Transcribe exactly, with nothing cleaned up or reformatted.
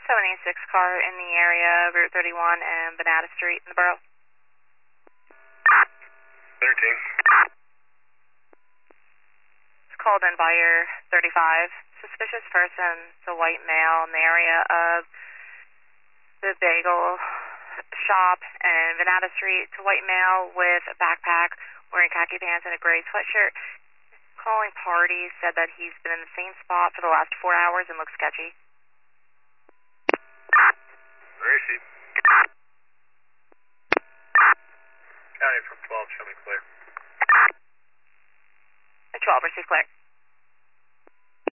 seventy-six car in the area, Route thirty-one and Banana Street in the borough. thirteen. It's called in buyer thirty-five. Suspicious person, it's a white male in the area of the bagel shop and Banana Street. It's a white male with a backpack, wearing khaki pants and a gray sweatshirt. Calling party, said that he's been in the same spot for the last four hours and looks sketchy. Where is he? County from twelve, show me clear. twelve, receive clear.